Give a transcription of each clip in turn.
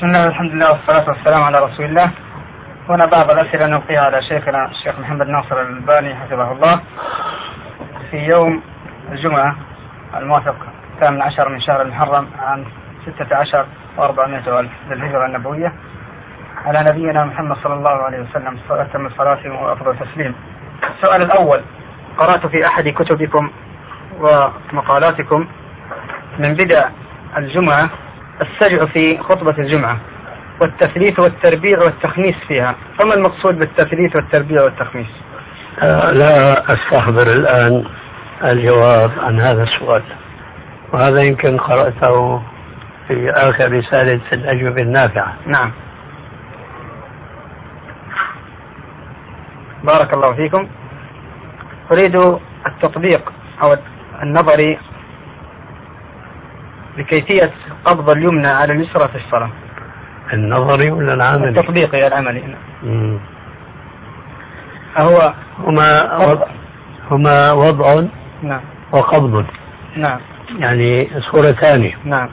بسم الله والحمد لله والصلاة والسلام على رسول الله. هنا بعض الأسئلة نلقيها على شيخنا الشيخ محمد ناصر الألباني حفظه الله. في يوم الجمعة الموافق 18 من شهر المحرم عام 16 و400 ألف للهجرة النبوية على نبينا محمد صلى الله عليه وسلم أتم الصلاة وأفضل تسليم. السؤال الأول: قرأت في أحد كتبكم ومقالاتكم من بدع الجمعة السجع في خطبة الجمعة والتثليث والتربيع والتخميس فيها، فما المقصود بالتثليث والتربيع والتخميس؟ لا أستحضر الآن الجواب عن هذا السؤال، وهذا يمكن قرأته في آخر رسالة الأجوبة النافعة. نعم. بارك الله فيكم. أريد التطبيق أو النظري لكيفية قبض اليمنى على اليسرى في الصلاة. النظري ولا العملي؟ التطبيقي العملي. هو هما وضع نعم وقبض. نعم. يعني صورتان. نعم.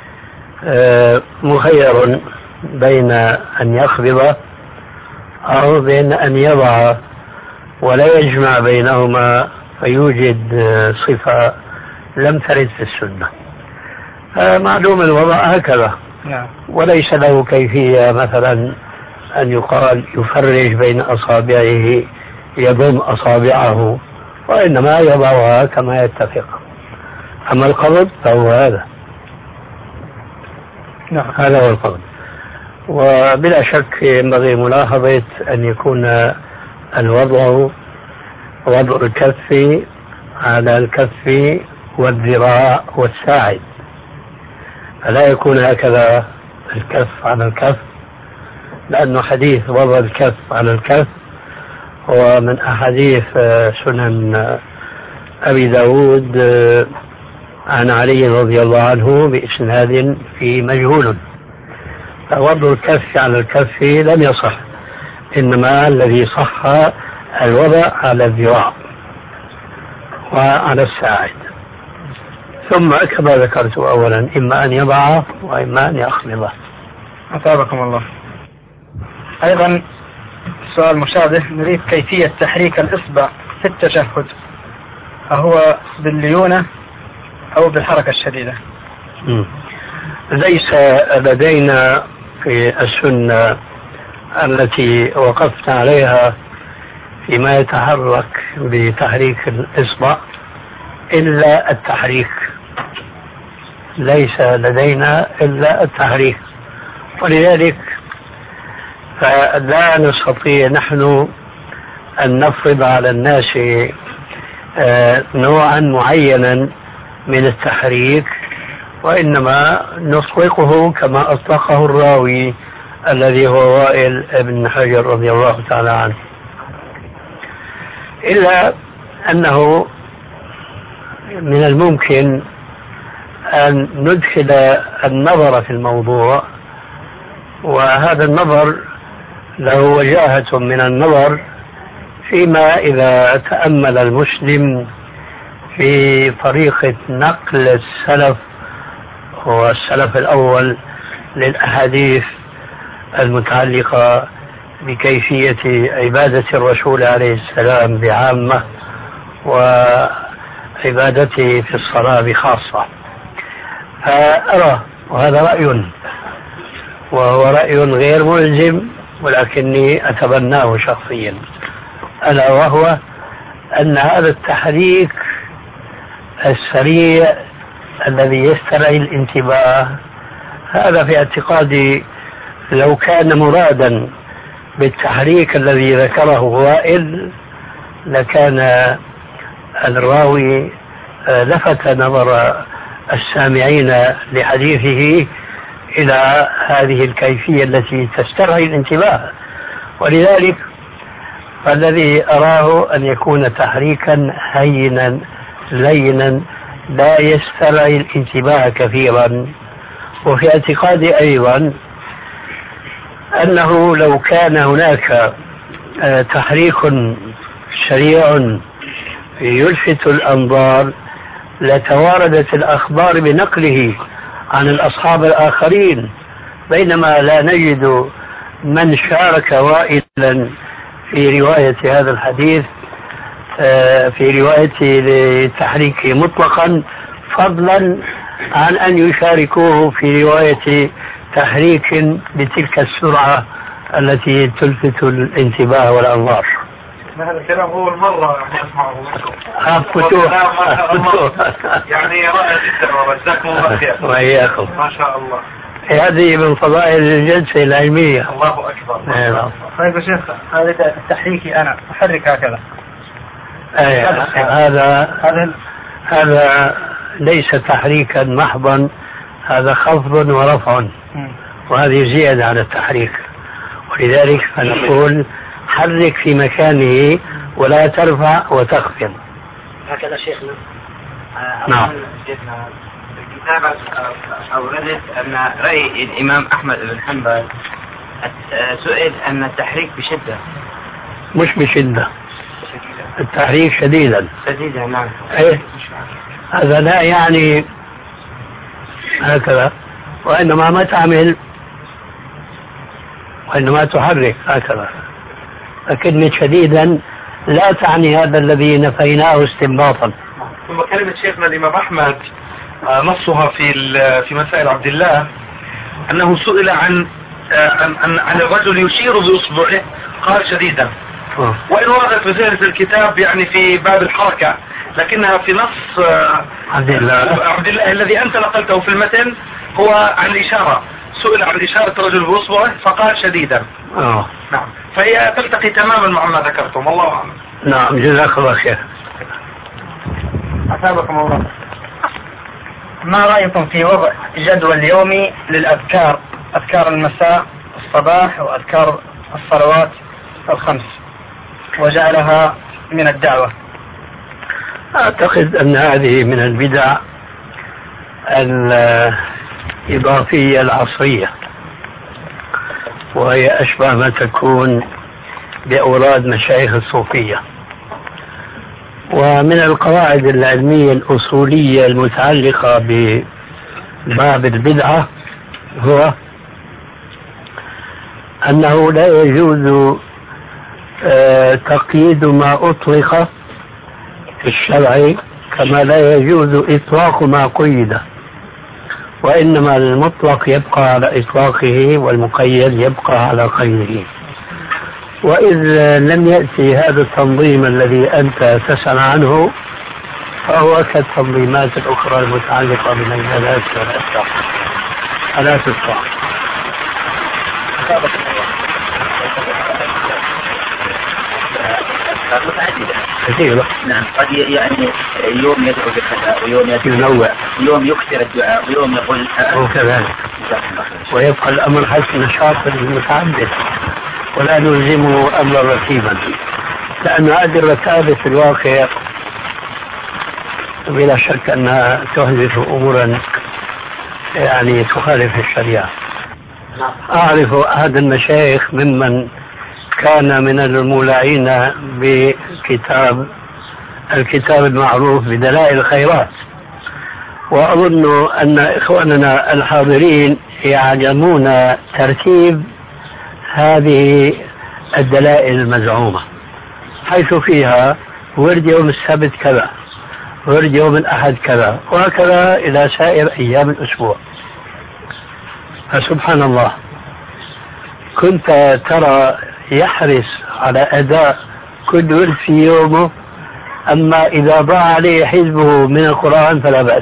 مخير بين أن يقبض أو بين أن يضع ولا يجمع بينهما فيوجد صفة لم ترد في السنة. معلوم الوضع هكذا. نعم. وليس له كيفية مثلا أن يقال يفرج بين أصابعه يضم أصابعه، وإنما يضعها كما يتفق. أما القبض فهو هذا. نعم. هذا هو القبض. وبلا شك ينبغي ملاحظة أن يكون الوضع وضع الكف على الكف والذراع والساعد، فلا يكون هكذا الكف على الكف، لأنه حديث وضع الكف على الكف هو من أحاديث سنن أبي داود عن علي رضي الله عنه بإسناد في مجهول. فوضع الكف على الكف لم يصح، إنما الذي صح الوضع على الذراع وعلى الساعد، ثم كما ذكرت أولا إما أن يضع وإما أن يخفض. أثابكم الله. أيضا سؤال مشابه، نريد كيفية تحريك الإصبع في التشهد، أهو بالليونة أو بالحركة الشديدة؟ ليس لدينا في السنة التي وقفت عليها فيما يتحرك بتحريك الإصبع إلا التحريك، ليس لدينا إلا التحريك، ولذلك فلا نستطيع نحن أن نفرض على الناس نوعا معينا من التحريك، وإنما نطلقه كما أطلقه الراوي الذي هو وائل بن حجر رضي الله تعالى عنه، إلا أنه من الممكن أن ندخل النظر في الموضوع، وهذا النظر له وجاهة من النظر فيما إذا تأمل المسلم في طريقة نقل السلف والسلف الأول للأحاديث المتعلقة بكيفية عبادة الرسول عليه السلام بعامة وعبادته في الصلاة بخاصة. فأرى، وهذا رأي وهو رأي غير ملزم ولكني أتبناه شخصيا، ألا وهو أن هذا التحريك السريع الذي يسترعي الانتباه، هذا في اعتقادي لو كان مرادا بالتحريك الذي ذكره وائل لكان الراوي لفت نظر السامعين لحديثه إلى هذه الكيفية التي تسترعي الانتباه. ولذلك فالذي أراه أن يكون تحريكا هينا لينا لا يسترعي الانتباه كثيرا. وفي اعتقادي أيضا أنه لو كان هناك تحريك سريع يلفت الأنظار لتواردت الأخبار بنقله عن الأصحاب الآخرين بينما لا نجد من شارك وائلا في رواية هذا الحديث في روايته لتحريكه مطلقا، فضلا عن أن يشاركوه في رواية تحريك بتلك السرعة التي تلفت الانتباه والأنظار. هذا الكلام هو المرة أسمعه. يعني رائع جدا وجزاكم الله خير. وإياكم. ما شاء الله. هذه من فضائل الجلسة العلمية. الله أكبر. طيب يا شيخ، هذا تحريكي أنا أحرك هكذا. هذا ليس تحريكا محضا، هذا خفض ورفع، وهذه زيادة على التحريك، ولذلك فنقول حرك في مكانه ولا ترفع وتخفض. هكذا شيخنا. نعم. الكتابة أوردت أن رأي الإمام أحمد بن حنبل سئل أن التحريك بشدة. مش بشدة، التحريك شديدا. شديدا نعم. ايه، هذا لا يعني هكذا، وإنما ما تعمل، وإنما تحرك هكذا. لكن شديدا لا تعني هذا الذي نفيناه استنباطا. ثم كلمة شيخنا الإمام أحمد نصها في مسائل عبد الله أنه سئل عن الرجل يشير بإصبعه قال شديدا، وإن وردت في زهرة الكتاب يعني في باب الحركة، لكنها في نص عبد الله الذي أنت نقلته في المتن هو عن الإشارة، سئل عن إشارة الرجل بإصبعه فقال شديدا. نعم، فهي تلتقي تماما مع ما ذكرتم. الله أعلم. نعم، جزاك الله خير. أثابكم الله. ما رأيكم في وضع جدول يومي للأذكار، أذكار المساء الصباح وأذكار الصلوات الخمس، وجعلها من الدعوة؟ أعتقد أن هذه من البدع الإضافية العصرية، وهي أشبه ما تكون بأوراد مشايخ الصوفية. ومن القواعد العلمية الأصولية المتعلقة بباب البدعة هو أنه لا يجوز تقييد ما أطلق في الشرع، كما لا يجوز إطلاق ما قيد، وإنما المطلق يبقى على إطلاقه والمقيد يبقى على قيده. وإذ لم يأتي هذا التنظيم الذي أنت تسأل عنه فهو كالتنظيمات الأخرى المتعلقة بالعبادات والأذكار. ألا تستطيع. كثيرة. نعم، قد يعني يوم يدعو بالخلاء ويوم ينوع، يوم يكثر الدعاء ويوم يقول وكذلك، ويبقى الأمر حسب نشاط المتعدد ولا نلزمه أمرا رتيبا، لأن هذه الرتابة في الواقع بلا شك أنها تحدث أمورا يعني تخالف الشريعة. أعرف أحد المشايخ ممن كان من المولعين الكتاب المعروف بدلائل الخيرات، وأظن أن إخواننا الحاضرين يعلمون ترتيب هذه الدلائل المزعومة، حيث فيها ورد يوم السبت كذا، ورد يوم الأحد كذا، وهكذا إلى سائر أيام الأسبوع. فسبحان الله، كنت ترى يحرص على أداء كل ورد في يومه، أما إذا ضاع عليه حزبه من القرآن فلا بأس.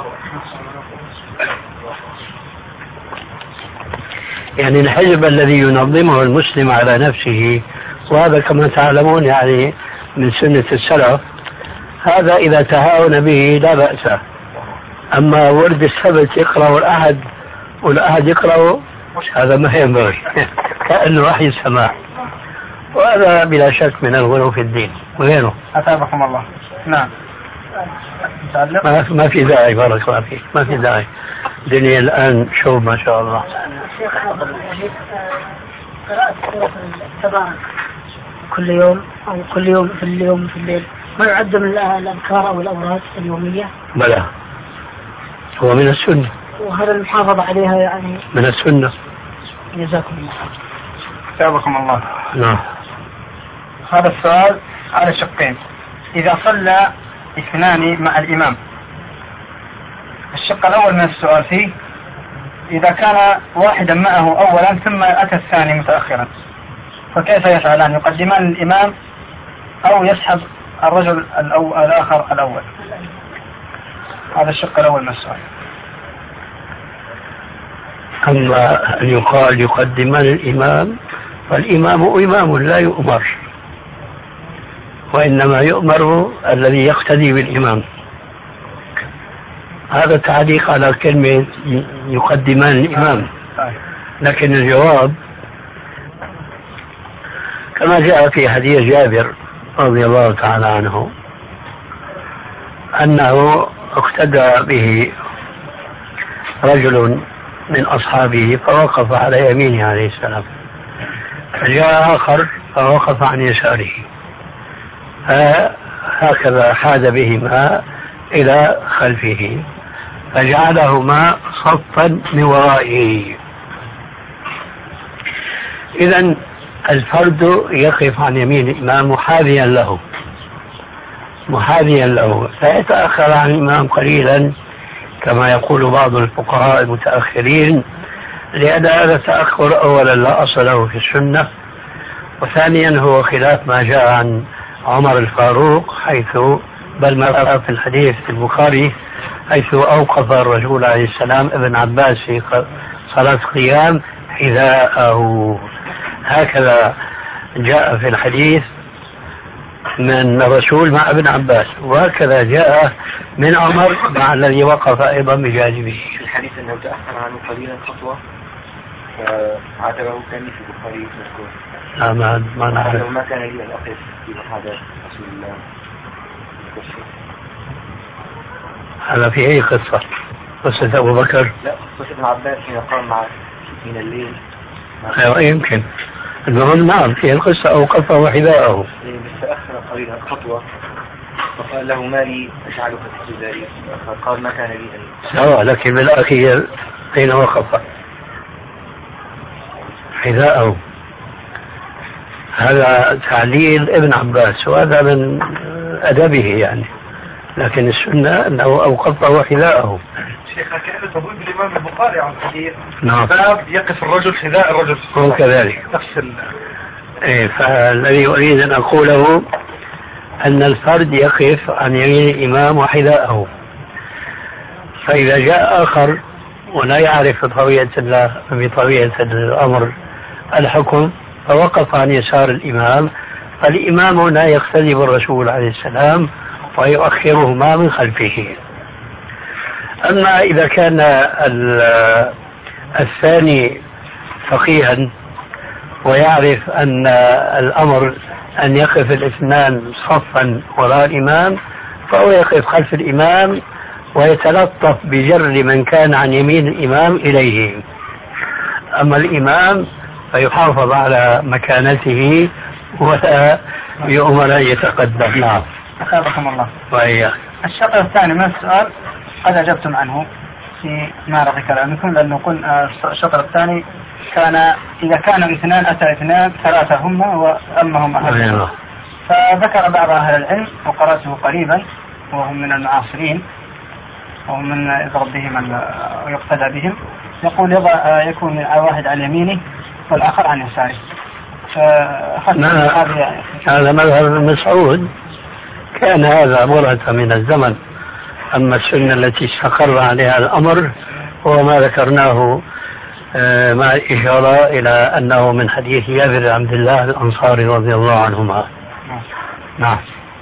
يعني الحزب الذي ينظمه المسلم على نفسه، وهذا كما تعلمون يعني من سنة السلف، هذا إذا تهاون به لا بأس. أما ورد السبت يقرأ الأحد والأحد يقرأ، هذا ما ينبغي كأنه وحي السماء، وهذا بلا شك من الغلو في الدين وغيره. أثابكم الله. نعم، ما في داعي، بارك الله فيك، ما في داعي. الدنيا الآن شوف ما شاء الله. شيخ قراءة سورة التبارك كل يوم أو كل يوم في اليوم في الليل ما يعد من الأذكار أو الأوراد اليومية؟ بلى، هو من السنة، وهذا المحافظة عليها يعني من السنة. جزاكم الله. ثابكم الله. نعم. هذا السؤال على شقين. إذا صلى اثنان مع الإمام، الشق الأول من السؤال فيه إذا كان واحدا معه أولا ثم أتى الثاني متأخرا فكيف يفعلان؟ يقدمان الإمام أو يسحب الرجل الآخر الأول؟ هذا الشق الأول من السؤال. أما أن يقال يقدمان الإمام، فالإمام إمام لا يؤمر، وإنما يؤمر الذي يقتدي بالإمام. هذا تعليق على كلمة يقدمان الإمام، لكن الجواب كما جاء في حديث جابر رضي الله تعالى عنه أنه اقتدى به رجل من أصحابه فوقف على يمينه عليه السلام، فجاء آخر فوقف عن يساره، هكذا حاد بهما إلى خلفه فجعلهما صفا من ورائه. إذن الفرد يقف عن يمين الإمام محاذيا له فيتأخر عن الإمام قليلا كما يقول بعض الفقهاء المتأخرين، لأن هذا التأخر أولا لا أصل له في السنة، وثانيا هو خلاف ما جاء عن عمر الفاروق حيث بل ما في الحديث في البخاري حيث أوقف الرسول عليه السلام ابن عباس في صلاة قيام حذاءه. هكذا جاء في الحديث من الرسول مع ابن عباس، وهكذا جاء من عمر مع الذي وقف أيضا بجانبه. في الحديث أنه تأخر عنه قليلا خطوة فعاتبه كان في البخاري مذكور. لا ما نعرف. ما كان لي أن أقف في هذا رسول الله. هذا في أي قصة؟ قصة أبو بكر؟ لا، قصة ابن عباس حين قام مع من الليل. أيوة يمكن. المهم نعم في القصة أوقفه حذاءه. تأخر قليلا خطوة فقال له ما لي أجعلك تحت ذلك، فقال ما كان لي أن. لكن بالأخير أين وقف؟ حذاءه. هذا تعليل ابن عباس وهذا من أدبه يعني، لكن السنة أنه أوقفه حذاءه. شيخنا كأنه تقول بالإمام البخاري عن الحديث نعم يقف الرجل حذاء الرجل هو كذلك نفس فالذي أريد أن أقوله أن الفرد يقف عن يمين الإمام وحذاءه، فإذا جاء آخر ولا يعرف بطبيعة الأمر الحكم فوقف عن يسار الإمام، فالإمام لا يقتدي بالرسول عليه السلام ويؤخرهما من خلفه. أما إذا كان الثاني فقيها ويعرف أن الأمر أن يقف الاثنان صفا وراء الإمام فهو يقف خلف الإمام ويتلطف بجر من كان عن يمين الإمام إليه. أما الإمام فيحافظ على مكانته ولا يؤمر أن يتقدم. نعم. أخابكم الله. وإياك. الشق الثاني من السؤال قد أجبتم عنه في معرض كلامكم، لأنه قلنا الشطر الثاني كان إذا كانوا اثنان أتى اثنان ثلاثة هم وأمهم أحد. فذكر بعض أهل العلم وقرأته قريبا وهم من المعاصرين وهم من يضرب بهم ويقتدى بهم، يقول يكون واحد عن يمينه والآخر عن يساره. هذا مذهب ابن مسعود، كان هذا مرة من الزمن. أما السنة التي استقر عليها الأمر هو ما ذكرناه مع الإشارة إلى أنه من حديث جابر عبد الله الأنصاري رضي الله عنهما. نعم.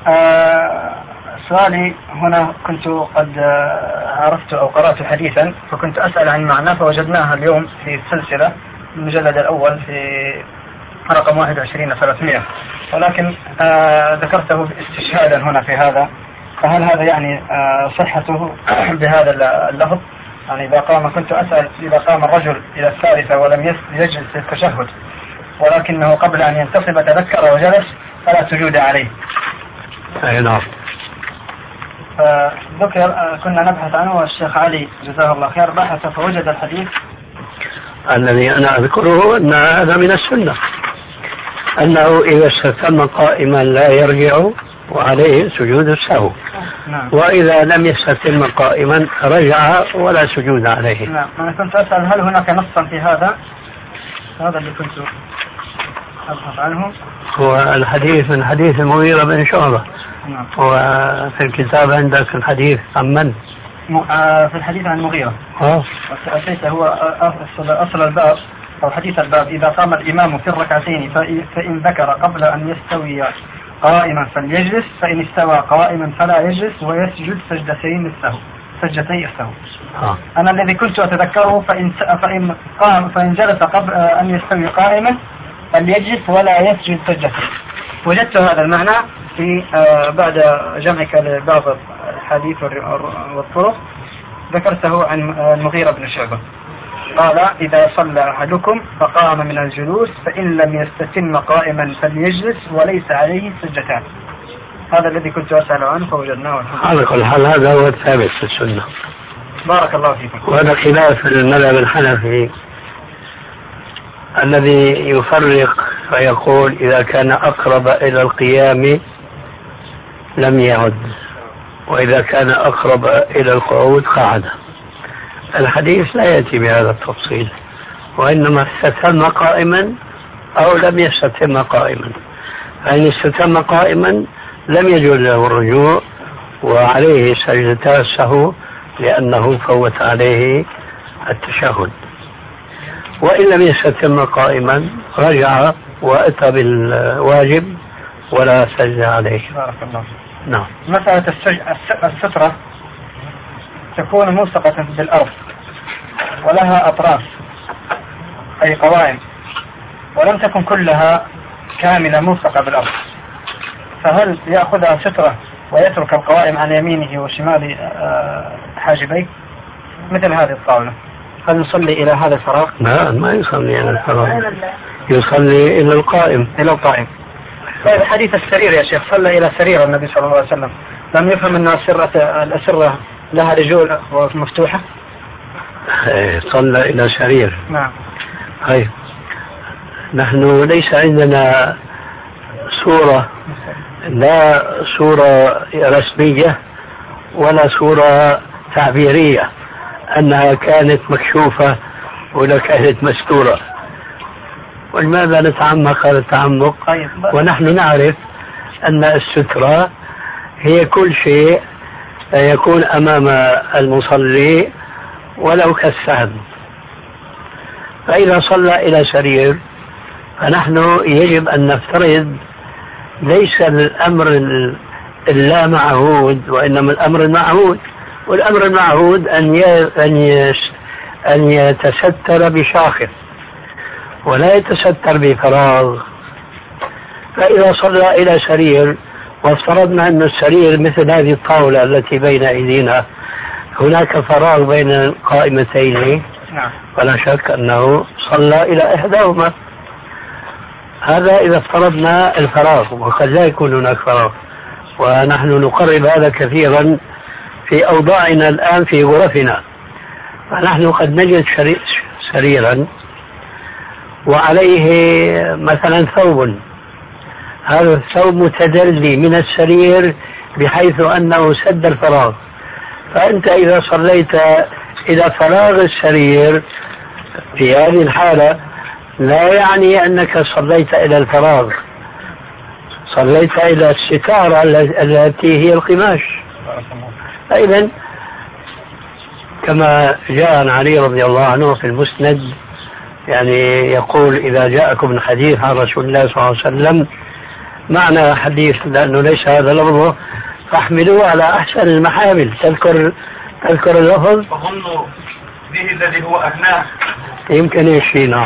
سؤالي هنا كنت قد عرفت أو قرأت حديثا فكنت أسأل عن معناه فوجدناها اليوم في السلسلة المجلد الأول في رقم 21-300، ولكن ذكرته استشهادا هنا في هذا، فهل هذا يعني صحته بهذا اللفظ؟ يعني إذا قام كنت أسأل إذا قام الرجل إلى الثالثة ولم يجلس التشهد ولكنه قبل أن ينتصب تذكر وجلس فلا سجود عليه. أي نعم. فذكر كنا نبحث عنه والشيخ علي جزاه الله خير بحث فوجد الحديث الذي أنا أذكره أن هذا من السنة، أنه إذا استتم قائما لا يرجع وعليه سجود السهو، وإذا لم يستتم قائما رجع ولا سجود عليه. نعم. أنا كنت أسأل هل هناك نصا في هذا اللي كنت أبحث عنه؟ هو الحديث من حديث المغيرة بن شعبة. نعم. وفي الكتاب عندك الحديث عن من؟ في الحديث عن المغيرة. أسيت هو أصل الباب أو حديث الباب: إذا قام الإمام في الركعتين فإن ذكر قبل أن يستوي قائما فليجلس، فإن استوى قائما فلا يجلس ويسجد سجدتي السهو. أنا الذي كنت أتذكره فإن جلس قبل أن يستوي قائما فليجلس ولا يسجد سجدتين. وجدت هذا المعنى في بعد جمعك لبعض الحديث والطرق ذكرته عن المغيرة بن شعبة، قال: إذا صلى أحدكم فقام من الجلوس فإن لم يستتم قائما فليجلس وليس عليه سجدتان. هذا الذي كنت أسأل عنه فوجدناه. على كل حال هذا هو الثابت في السنة. بارك الله فيكم. وهذا خلاف المذهب الحنفي الذي يفرق فيقول إذا كان أقرب إلى القيام لم يعد، وإذا كان أقرب إلى القعود قعد. الحديث لا يأتي بهذا التفصيل، وإنما استتم قائما أو لم يستتم قائما، فإن استتم قائما لم يجوز له الرجوع وعليه سجدتا السهو لأنه فوت عليه التشهد، وإن لم يستتم قائما رجع وأتى بالواجب ولا سجد عليه. بارك الله. نعم. مسألة السترة تكون ملصقة بالأرض ولها أطراف أي قوائم، ولم تكن كلها كاملة ملصقة بالأرض، فهل يأخذها سترة ويترك القوائم عن يمينه وشمال حاجبيه مثل هذه الطاولة؟ هل نصلي إلى هذا الفراغ؟ لا، ما يصلي إلى الفراغ، يصلي إلى القائم. طيب حديث السرير يا شيخ، صلى إلى سرير النبي صلى الله عليه وسلم، لم يفهم أن الأسرة لها رجول مفتوحة؟ صلى إلى سرير. نعم. طيب نحن ليس عندنا صورة، لا صورة رسمية ولا صورة تعبيرية أنها كانت مكشوفة ولا كانت مستورة. ولماذا نتعمق هذا التعمق؟ ونحن نعرف أن السترة هي كل شيء يكون أمام المصلي ولو كالسهم. فإذا صلى إلى سرير فنحن يجب أن نفترض ليس الأمر اللا معهود وإنما الأمر المعهود، والأمر المعهود أن يتستر بشاخص ولا يتستر بفراغ. فإذا صلى إلى سرير وافترضنا أن السرير مثل هذه الطاولة التي بين أيدينا هناك فراغ بين القائمتين، فلا شك أنه صلى إلى إحداهما. هذا إذا افترضنا الفراغ، وقد لا يكون هناك فراغ، ونحن نقرب هذا كثيرا في أوضاعنا الآن في غرفنا. فنحن قد نجد سريرا وعليه مثلا ثوب، هذا الثوب متدلي من السرير بحيث أنه سد الفراغ، فأنت إذا صليت إلى فراغ السرير في هذه الحالة لا يعني أنك صليت إلى الفراغ، صليت إلى الستارة التي هي القماش. فإذا كما جاء عن علي رضي الله عنه في المسند، يعني يقول: إذا جاءكم الحديث عن رسول الله صلى الله عليه وسلم، معنى حديث لأنه ليس هذا لفظه، فاحملوه على أحسن المحامل. تذكر اللفظ؟ فظنوا به الذي هو أهناه، يمكن يشينا.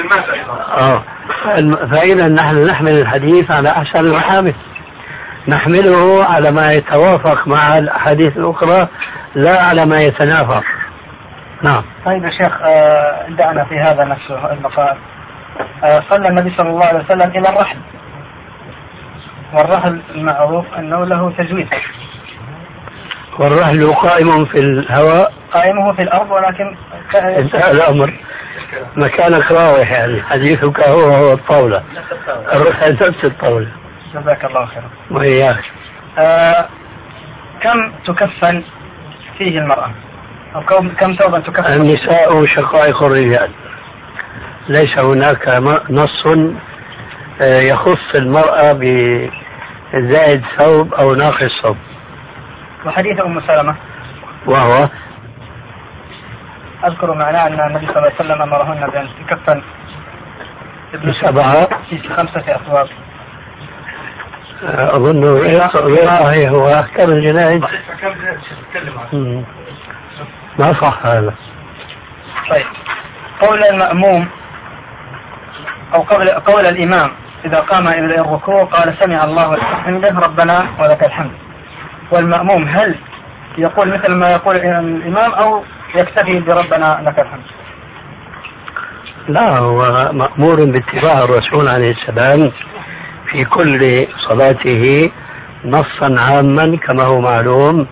فإذا نحن نحمل الحديث على أحسن المحامل، نحمله على ما يتوافق مع الأحاديث الأخرى لا على ما يتنافر. نعم. طيب يا شيخ، دعنا في هذا نفسه المقال. صلى النبي صلى الله عليه وسلم إلى الرحل، والرحل المعروف أنه له تزويد، والرحل قائم في الهواء، قائمه في الأرض، ولكن انتهى الأمر. مكانك راوح يعني حديثك هو الطاولة نفس الطاولة. جزاك الله خيرا. وإياك. كم تكفن فيه المرأة أو كم ثوبا تكفن؟ النساء شقائق الرجال، ليس هناك نص يخص المرأة بزائد ثوب أو ناقص ثوب. وحديث أم سلمة وهو أذكر معناه أن النبي صلى الله عليه وسلم أمرهن بأن تكفن ابن سبعة في 5 أثواب. أظن هو أحكام الجنائز ما صح هذا. طيب، قول المأموم أو قول الإمام إذا قام إلى الركوع قال سمع الله ولمن حمده ربنا ولك الحمد، والمأموم هل يقول مثل ما يقول الإمام أو يكتفي بربنا لك الحمد؟ لا، هو مأمور باتباع الرسول عليه السلام في كل صلاته نصا عاما كما هو معلوم،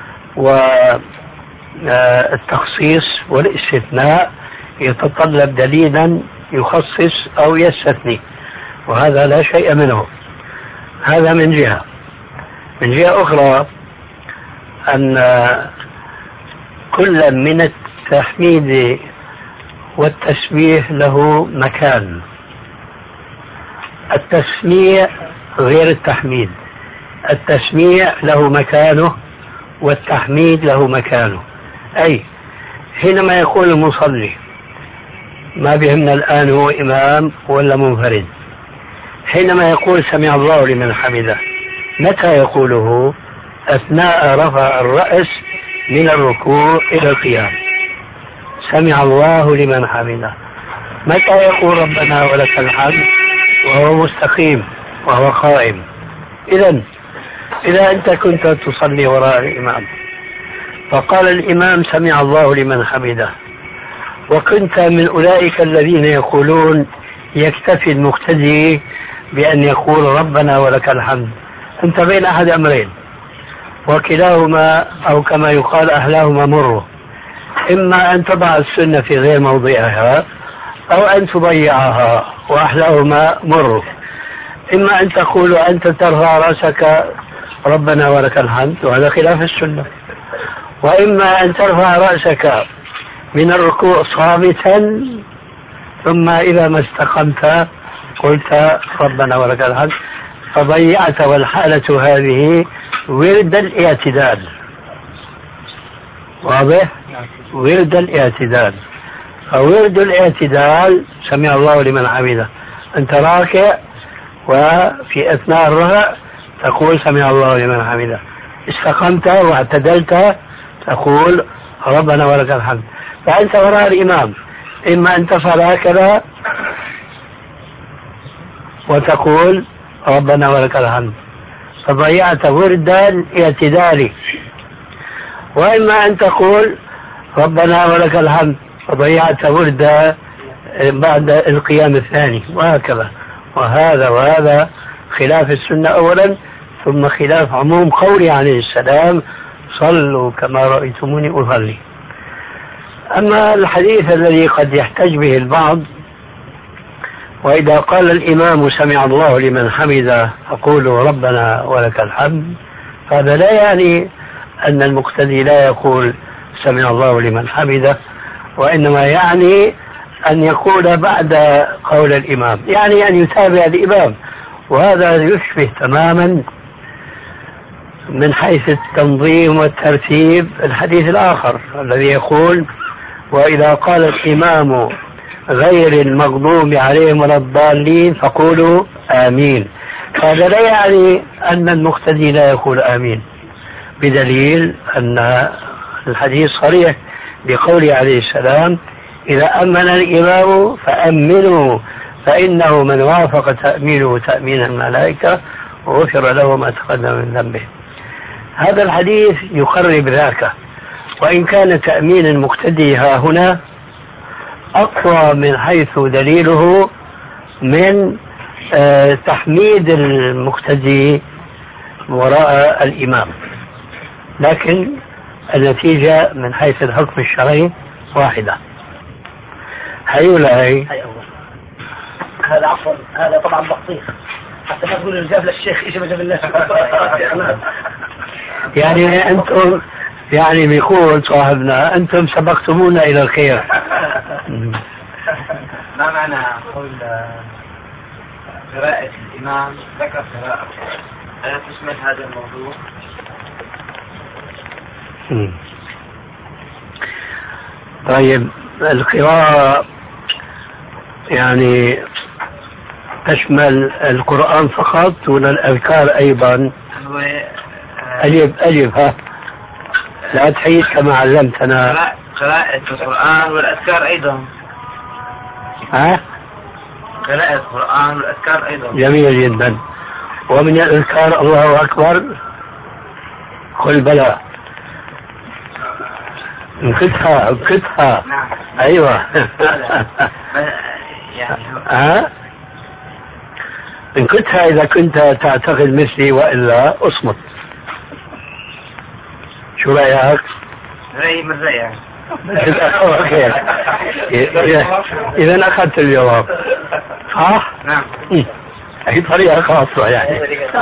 والتخصيص والاستثناء يتطلب دليلا يخصص أو يستثني، وهذا لا شيء منه. هذا من جهة. من جهة أخرى أن كل من التحميد والتسبيح له مكان. التسميع غير التحميد، التسميع له مكانه والتحميد له مكانه. أي حينما يقول المصلي ما بهمنا الآن هو إمام ولا منفرد، حينما يقول سمع الله لمن حمده متى يقوله؟ أثناء رفع الرأس من الركوع إلى القيام، سمع الله لمن حمده. متى يقول ربنا ولك الحمد؟ وهو مستقيم وهو قائم. إذا أنت كنت تصلي وراء الإمام فقال الإمام سمع الله لمن حمده، وكنت من أولئك الذين يقولون يكتفي المقتدي بأن يقول ربنا ولك الحمد، أنت بين أحد أمرين، وكلاهما أو كما يقال أهلاهما مره، إما أن تضع السنة في غير موضعها أو أن تضيعها، وأحلاهما مره. إما أن تقول أنت ترفع رأسك ربنا ولك الحمد وهذا خلاف السنة، وإما أن ترفع رأسك من الركوع صامتا ثم إذا ما استقمت قلت ربنا ولك الحمد، فضيعت. والحالة هذه ورد الاعتدال، واضح؟ ورد الاعتدال. فورد الاعتدال سمع الله لمن حمده، أنت راكع وفي أثناء الرفع تقول سمع الله لمن حمده، استقمت واعتدلت تقول ربنا ولك الحمد. فأنت وراء الإمام إما أن تفعل هكذا وتقول ربنا ولك الحمد فضيعت ورد الاعتدال، وإما أن تقول ربنا ولك الحمد فضيعت ورد بعد القيام الثاني، وهكذا. وهذا خلاف السنة أولا، ثم خلاف عموم قوله عليه السلام صلوا كما رأيتموني أصلي. أما الحديث الذي قد يحتج به البعض وإذا قال الإمام سمع الله لمن حمده فقولوا ربنا ولك الحمد، هذا لا يعني أن المقتدي لا يقول سمع الله لمن حمده، وإنما يعني أن يقول بعد قول الإمام، يعني أن يتابع الإمام. وهذا يشبه تماما من حيث التنظيم والترتيب الحديث الآخر الذي يقول وإذا قال الإمام غير المغضوب عليهم ولا الضالين فقولوا آمين. هذا لا يعني أن المقتدي لا يقول آمين، بدليل أن الحديث صريح بقوله عليه السلام إذا أمن الإمام فأمنوا فإنه من وافق تأمينه تأمين الملائكة وغفر له ما تقدم من ذنبه. هذا الحديث يقرب ذاك، وإن كان تأمين المقتدي ها هنا أقوى من حيث دليله من تحميد المقتدي وراء الإمام، لكن النتيجة من حيث الحكم الشرعي واحدة. هي ولا هي؟ هي أول. هذا عفوا هذا طبعا بطيخ حتى ما تقول جاب للشيخ ايش ما جاب الله. يعني انتم يعني بيقول صاحبنا انتم سبقتمونا الى الخير. ما معنى قول قراءة الإمام ذكر قراءة ألا تشمل هذا الموضوع؟ طيب القراءة يعني تشمل القرآن فقط ولا الأذكار أيضا؟ ألف ها لا تحيد كما علمتنا. قراءة القرآن والأذكار أيضا. ها؟ قراءة القرآن والأذكار أيضا. جميل جدا. ومن الأذكار الله أكبر. قل بلى. انقذها. نعم. أيوة. يعني ها؟ انقذها إذا كنت تعتقد مثلي وإلا اصمت. شو رأيك؟ رأيي من رأيك. إذا أخذت الجواب. صح؟ نعم. هي طريقة خاصة يعني.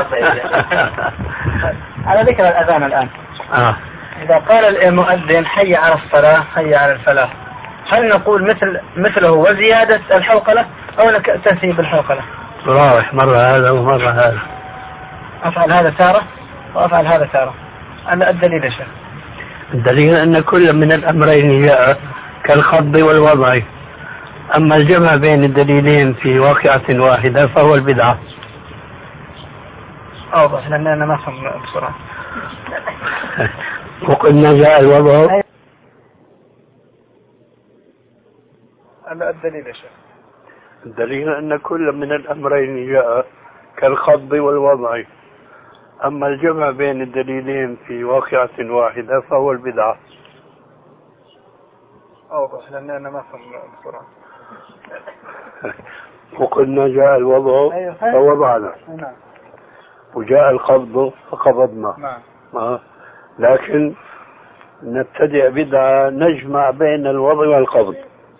على ذكر الأذان الآن. إذا قال المؤذن حي على الصلاة حي على الفلاح، هل نقول مثله وزيادة الحوقلة أو نكتفي بالحوقلة؟ راوح مرة هذا ومرة هذا. أفعل هذا تارة وأفعل هذا تارة. الدليل يا شيخ؟ الدليل أن كل من الأمرين جاء كالخض والوضع. أما الجمع بين الدليلين في واقعة واحدة فهو البدعة. أوضح لأننا ما فهم بسرعة. وقلنا جاء الوضع. الدليل يا شيخ؟ الدليل أن كل من الأمرين جاء كالخض والوضع. أما الجمع بين الدليلين في واقعة واحدة فهو البدعة. أوضح لأننا ما فهم بسرعة. وقلنا جاء الوضع فوضعنا. وجاء القبض فقبضنا. لكن نبتدئ بدعة نجمع بين الوضع والقبض.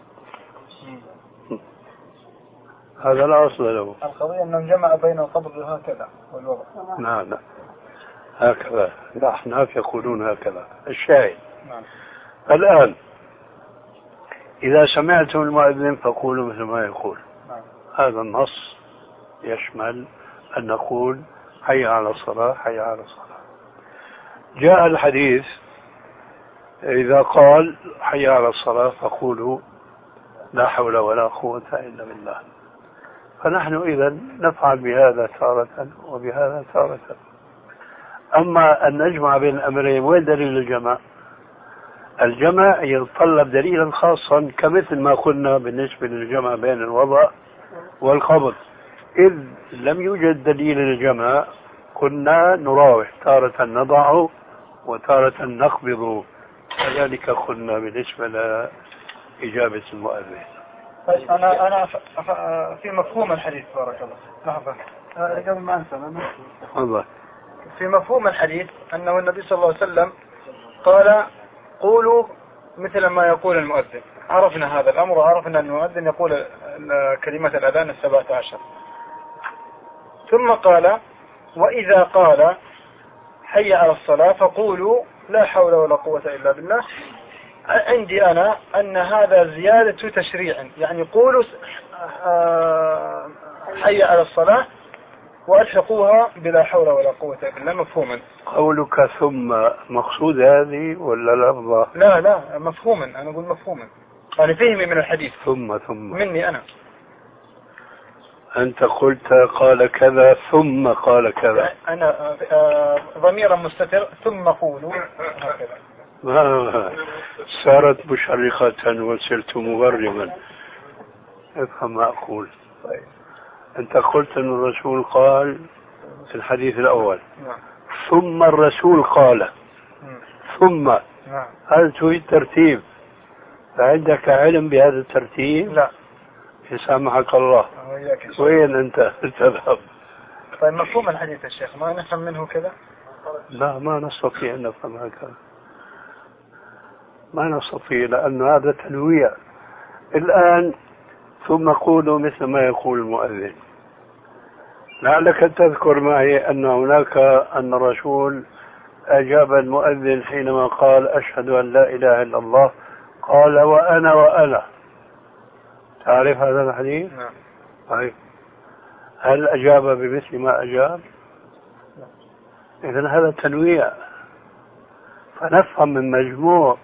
هذا لا أصل له. القضية أنه جمع بين القبض هكذا والوضع. نعم هكذا. الأحناف يقولون هكذا. الشاهد الآن إذا سمعتم المؤذن فقولوا مثل ما يقول. هذا النص يشمل أن نقول حي على الصلاة حي على الصلاة. جاء الحديث إذا قال حي على الصلاة فقولوا لا حول ولا قوة إلا بالله. فنحن إذا نفعل بهذا تارة وبهذا تارة. أما أن نجمع بين الأمرين، وين دليل الجمع؟ الجمع يتطلب دليلا خاصا كمثل ما قلنا بالنسبة للجمع بين الوضع والقبض. إذ لم يوجد دليل للجمع كنا نراوح تارة نضع وتارة نقبض. كذلك قلنا بالنسبة لإجابة المؤذن. طيب أنا في مفهوم الحديث بارك الله. لحظة قبل ما أنسى. الله. في مفهوم الحديث أنه النبي صلى الله عليه وسلم قال قولوا مثل ما يقول المؤذن. عرفنا هذا الأمر وعرفنا أن المؤذن يقول كلمة الأذان 17. ثم قال وإذا قال حي على الصلاة فقولوا لا حول ولا قوة إلا بالله. عندي أنا أن هذا زيادة تشريع، يعني قولوا حي على الصلاة وألحقوها بلا حول ولا قوة إلا بالله مفهوما. قولك ثم مقصود هذه ولا لفظة؟ لا مفهوما. أنا أقول مفهوما. أنا فهمي من الحديث. ثم مني أنا. أنت قلت قال كذا ثم قال كذا. أنا ضميرا مستتر ثم قولوا هكذا. صارت مشرقة وصرت مغرما. افهم ما أقول. طيب. أنت قلت أن الرسول قال في الحديث الأول. نعم. ثم الرسول قال. ثم. نعم. هل تريد ترتيب؟ فعندك علم بهذا الترتيب؟ لا. يسامحك الله. وين أنت تذهب؟ طيب مفهوم الحديث يا شيخ ما نفهم منه كذا؟ لا ما نستطيع أن نفهم هكذا. ما نستطيع لأن هذا تنويع. الآن ثم قولوا مثل ما يقول المؤذن. لعلك تذكر معي أن الرسول أجاب المؤذن حينما قال أشهد أن لا إله إلا الله، قال وأنا. تعرف هذا الحديث؟ نعم. طيب هل أجاب بمثل ما أجاب؟ إذن هذا تنويع. فنفهم من مجموع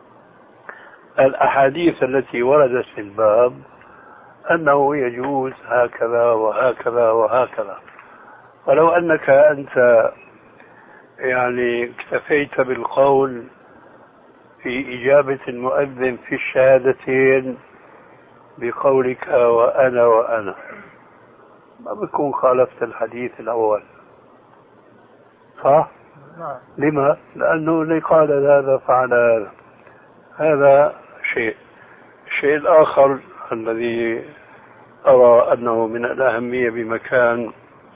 الأحاديث التي وردت في الباب أنه يجوز هكذا وهكذا وهكذا. ولو أنك أنت يعني اكتفيت بالقول في إجابة المؤذن في الشهادتين بقولك وأنا ما بكون خالفت الحديث الأول، صح؟ لما؟ لأنه اللي قال هذا فعل هذا. هذا شيء. الشيء الآخر الذي أرى أنه من الأهمية بمكان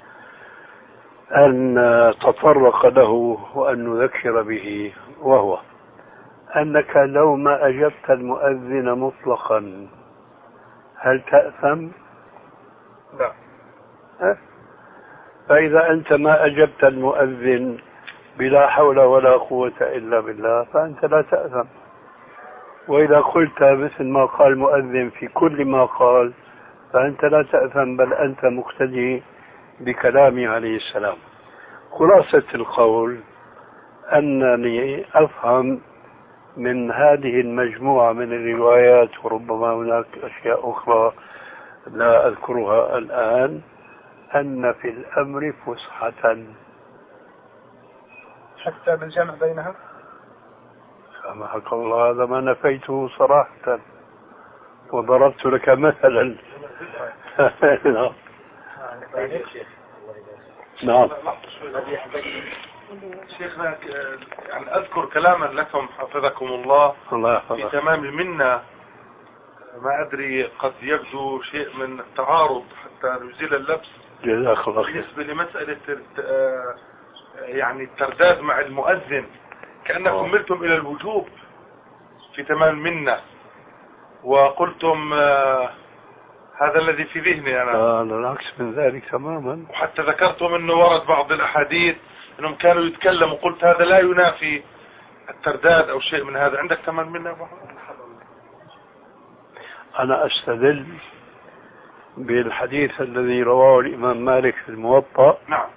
أن تطرق له وأن نذكر به، وهو أنك لو ما أجبت المؤذن مطلقا هل تأثم؟ لا. فإذا أنت ما أجبت المؤذن بلا حول ولا قوة إلا بالله فأنت لا تأثم. وإذا قلت مثل ما قال المؤذن في كل ما قال فأنت لا تأثم، بل أنت مقتدي بكلامه عليه السلام. خلاصة القول أنني أفهم من هذه المجموعة من الروايات، وربما هناك أشياء أخرى لا أذكرها الآن، أن في الأمر فسحة حتى بالجمع بينها. سامحك الله، هذا ما نفيته صراحة وضربت لك مثلا. نعم. شيخنا يعني أذكر كلاما لكم حفظكم الله في تمام المنة، ما أدري قد يبدو شيء من التعارض حتى نزيل اللبس بالنسبة لمسألة يعني الترداد مع المؤذن، كأنكم ملتم إلى الوجوب في تمام المنة وقلتم هذا الذي في ذهني أنا. العكس من ذلك تماما. وحتى ذكرتم أنه ورد بعض الأحاديث أنهم كانوا يتكلموا، وقلت هذا لا ينافي الترداد أو شيء من هذا. عندك تمام منه؟ أنا أستدل بالحديث الذي رواه الإمام مالك في الموطأ. نعم.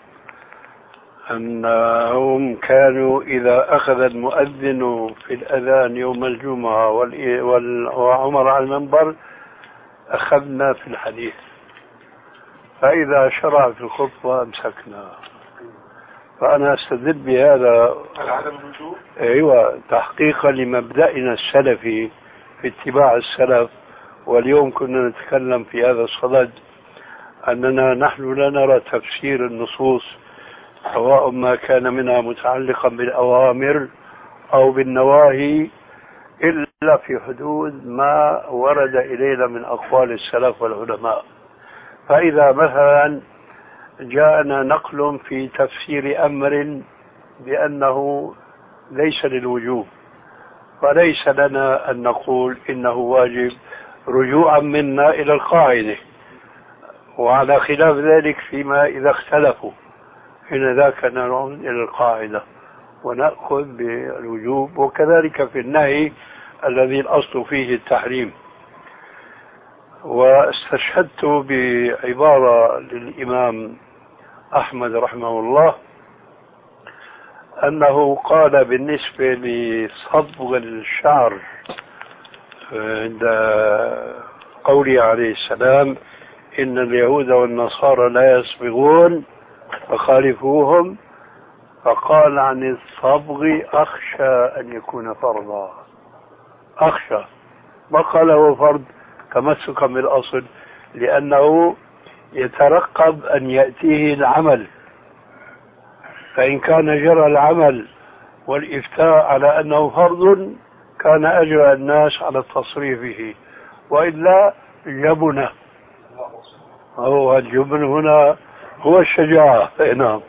أنهم كانوا إذا أخذ المؤذن في الأذان يوم الجمعة وعمر على المنبر أخذنا في الحديث، فإذا شرع في الخطبة أمسكنا. فأنا أستدل بهذا عدم الوجوب. أيوة، تحقيقا لمبدأنا السلفي في اتباع السلف. واليوم كنا نتكلم في هذا الصدد أننا نحن لا نرى تفسير النصوص سواء ما كان منها متعلقا بالأوامر أو بالنواهي إلا في حدود ما ورد إلينا من أقوال السلف والعلماء. فإذا مثلا جاءنا نقل في تفسير أمر بأنه ليس للوجوب، فليس لنا أن نقول إنه واجب رجوعا منا إلى القاعدة، وعلى خلاف ذلك فيما إذا اختلفوا حين ذاك نعود إلى القاعدة ونأخذ بالوجوب. وكذلك في النهي الذي الأصل فيه التحريم. واستشهدت بعبارة للإمام أحمد رحمه الله أنه قال بالنسبة لصبغ الشعر عند قوله عليه السلام إن اليهود والنصارى لا يصبغون فخالفوهم، فقال عن الصبغ أخشى أن يكون فرضا. أخشى، ما قاله فرض تمسكا بالأصل، لأنه يترقب أن يأتيه العمل، فإن كان جرى العمل والإفتاء على أنه فرض كان أجرى الناس على التصريف به، وإلا جبن. هو الجبن هنا هو الشجاعة. نعم.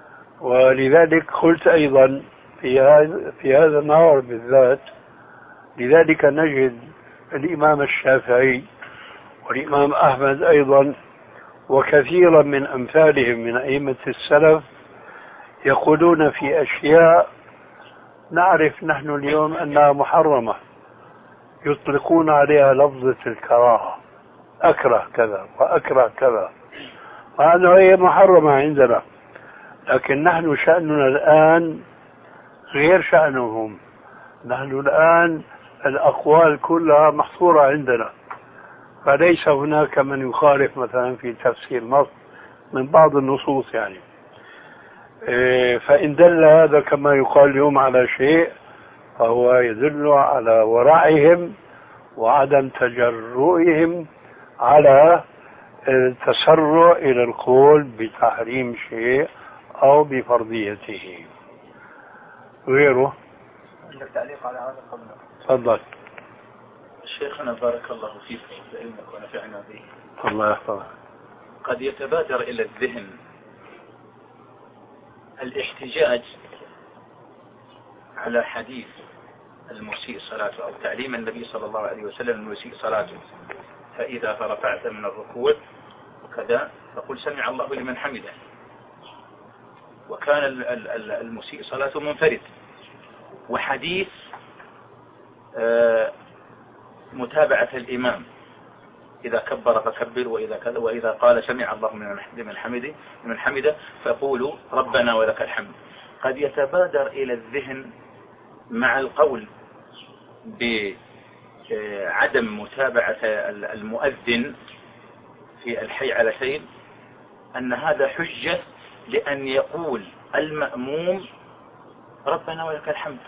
ولذلك قلت أيضا في هذا النهار بالذات لذلك نجد الإمام الشافعي والإمام أحمد أيضا وكثيرا من أمثالهم من أئمة السلف يقولون في أشياء نعرف نحن اليوم أنها محرمة، يطلقون عليها لفظة الكراهة، أكره كذا وأكره كذا، وهذا هي محرمة عندنا. لكن نحن شأننا الآن غير شأنهم. نحن الآن الأقوال كلها محصورة عندنا، فليس هناك من يخالف مثلا في تفسير نص من بعض النصوص يعني. فإن دل هذا كما يقال اليوم على شيء فهو يدل على ورعهم وعدم تجرؤهم على التسرع إلى القول بتحريم شيء أو بفرضيته. غيره عندك تعليق على هذا قبل؟ تفضل. شيخنا بارك الله فيكم بعلمك ونفعنا به. الله يحفظك. قد يتبادر إلى الذهن الاحتجاج على حديث المسيء صلاته أو تعليم النبي صلى الله عليه وسلم المسيء صلاته، فإذا رفعت من الركوع وكذا فقل سمع الله لمن حمده، وكان المسيء صلاته منفرد، وحديث متابعة الإمام إذا كبر فكبر وإذا كذا وإذا قال سمع الله لمن حمده فقولوا ربنا ولك الحمد. قد يتبادر إلى الذهن مع القول بعدم متابعة المؤذن في الحي على شيء أن هذا حجة لأن يقول المأموم ربنا ولك الحمد،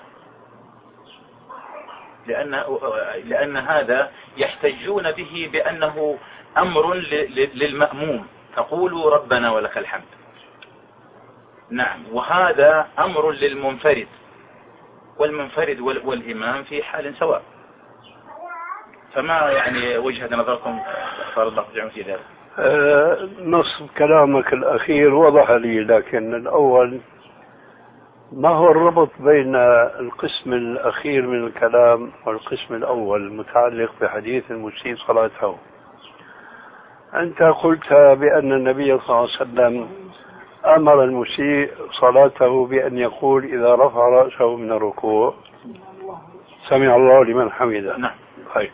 لأن هذا يحتجون به بأنه أمر للمأموم، فقولوا ربنا ولك الحمد. نعم، وهذا أمر للمنفرد، والمنفرد والإمام في حال سواء. فما يعني وجهة نظركم فرض الله ترجعون في ذلك؟ نص كلامك الأخير وضح لي، لكن الأول ما هو الربط بين القسم الأخير من الكلام والقسم الأول المتعلق بحديث المسيء صلاته؟ أنت قلت بأن النبي صلى الله عليه وسلم أمر المسيء صلاته بأن يقول إذا رفع رأسه من الركوع سمع الله لمن حمده. نعم. طيب،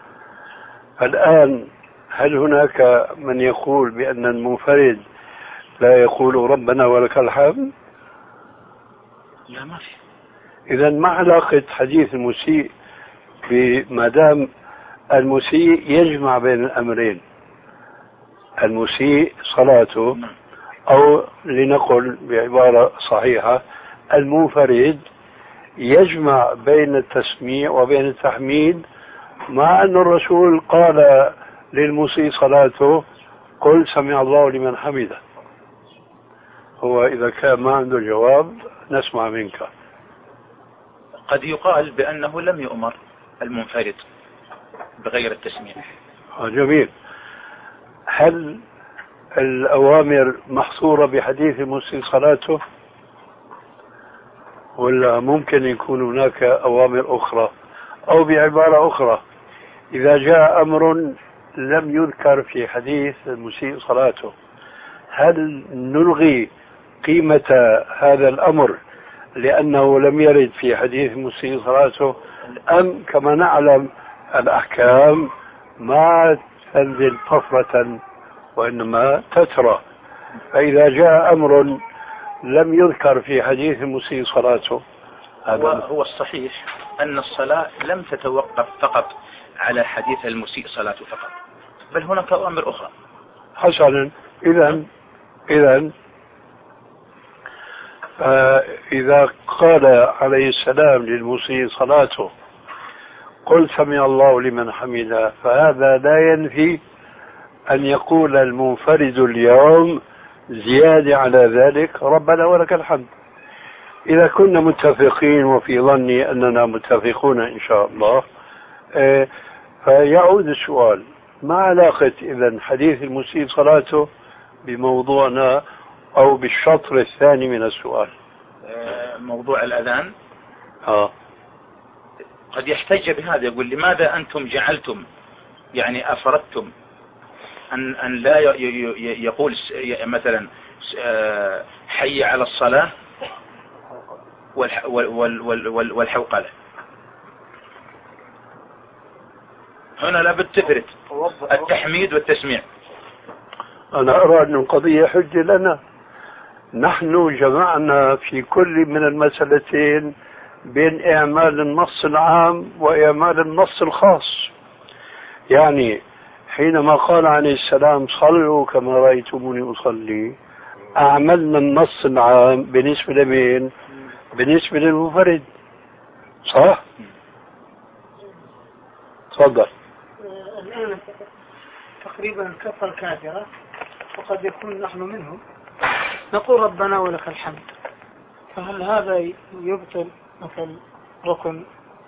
الآن هل هناك من يقول بأن المنفرد لا يقول ربنا ولك الحمد؟ لا، ما في. إذا ما علاقة حديث المسيء ما دام المسيء يجمع بين الأمرين، المسيء صلاته أو لنقل بعبارة صحيحة المنفرد يجمع بين التسميع وبين التحميد، مع أن الرسول قال للمسيء صلاته قل سمع الله لمن حمده. هو إذا كان ما عنده جواب نسمع منك. قد يقال بأنه لم يؤمر المنفرد بغير التسميع. جميل. هل الأوامر محصورة بحديث المسيء صلاته ولا ممكن يكون هناك أوامر أخرى؟ أو بعبارة أخرى، إذا جاء أمر لم يذكر في حديث المسيء صلاته هل نلغي قيمة هذا الأمر لأنه لم يرد في حديث المسيء صلاته، أم كما نعلم الأحكام ما تنزل طفرة وإنما تترى، فإذا جاء أمر لم يذكر في حديث المسيء صلاته؟ هو الصحيح أن الصلاة لم تتوقف فقط على حديث المسيء صلاته فقط، بل هناك أوامر أخرى. حسنا، إذا قال عليه السلام للمسيء صلاته قل سمع الله لمن حمده، فهذا لا ينفي أن يقول المنفرد اليوم زيادة على ذلك ربنا ولك الحمد. إذا كنا متفقين، وفي ظني أننا متفقون إن شاء الله، فيعود السؤال: ما علاقة إذن حديث المسيء صلاته بموضوعنا أو بالشطر الثاني من السؤال؟ موضوع الأذان. قد يحتج بهذا، يقول لماذا أنتم جعلتم يعني أفردتم أن لا يقول مثلا حي على الصلاة والحوقلة. هنا لابد تفرد التحميد والتسميع. أنا أرى أن القضية حجة لنا. نحن جمعنا في كل من المسألتين بين إعمال النص العام وإعمال النص الخاص. يعني حينما قال عليه السلام صلوا كما رأيتموني أصلي، أعملنا النص العام بالنسبة لمين؟ بالنسبة للمنفرد. صح؟ تفضل. الآن تقريبا كفر كافرة، وقد يكون نحن منهم، نقول ربنا ولك الحمد، فهل هذا يبطل مثل ركن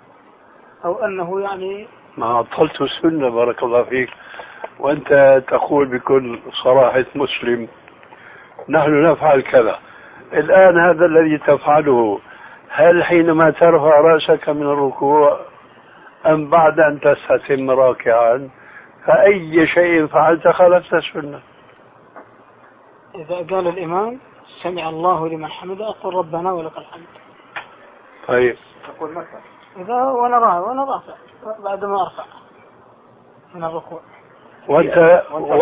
أو أنه يعني ما عطلت السنة بارك الله فيك، وأنت تقول بكل صراحة مسلم نحن نفعل كذا. الآن هذا الذي تفعله هل حينما ترفع رأسك من الركوع أم بعد أن تستتم راكعا؟ فأي شيء فعلت خالفت السنة. إذا قال الإمام سمع الله لمن حمده أقول ربنا ولك الحمد. طيب أقول مثلا إذا وأنا رافع بعد ما أرفع من الركوع وأنت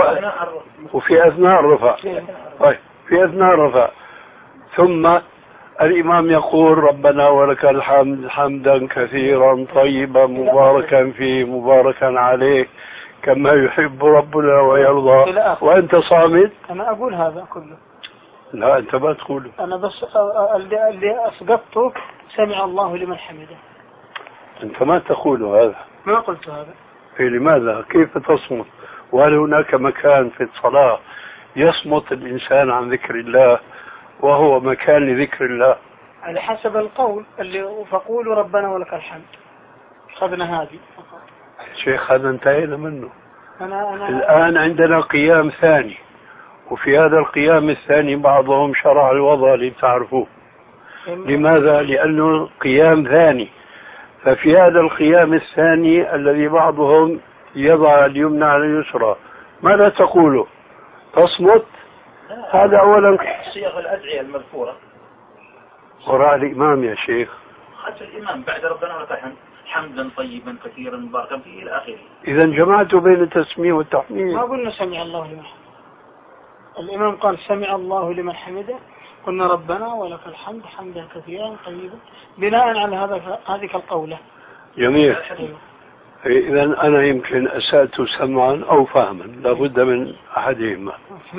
وفي أثناء الرفع. طيب في أثناء الرفع ثم الإمام يقول ربنا ولك الحمد حمدا كثيرا طيبا مباركا فيه مباركا عليه كما يحب ربنا ويرضى، وأنت صامت. أنا أقول هذا كله. لا أنت ما تقوله. أنا بس اللي أسقطته سمع الله لمن حمده. أنت ما تقول هذا. ما قلت هذا. لماذا؟ كيف تصمت؟ وهل هناك مكان في الصلاة يصمت الإنسان عن ذكر الله وهو مكان لذكر الله؟ على حسب القول اللي فقولوا ربنا ولك الحمد. خذنا هذه. شيخ هذا انتهينا منه. أنا الآن عندنا قيام ثاني، وفي هذا القيام الثاني بعضهم شرع الوضع لتعرفوه. لماذا؟ لأنه قيام ثاني. ففي هذا القيام الثاني الذي بعضهم يضع اليمنى على اليسرى ماذا تقول؟ تصمت؟ هذا أولا. صيغ الأدعية المذكورة وراء الإمام يا شيخ. خلف الإمام بعد ربنا ولك الحمد حمدا طيبا كثيرا مباركا فيه إلى آخره. إذا جمعت بين التسمية والتحميد. ما قلنا سمع الله لمن حمده. الإمام قال سمع الله لمن حمده، قلنا ربنا ولك الحمد حمدا كثيرا طيبا بناء على هذه القولة. جميل. إذا أنا يمكن أسأت سمعا أو فهما، لابد من أحدهما.